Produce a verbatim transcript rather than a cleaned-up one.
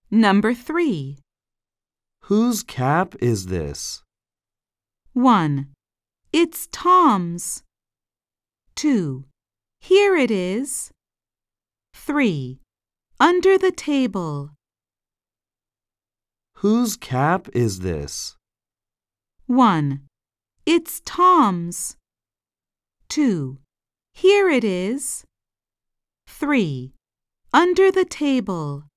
Number three. Whose cap is this? one. It's Tom's. two. Here it is. three. Under the table. Whose cap is this? one. It's Tom's. two. Here it is. three. Under the table.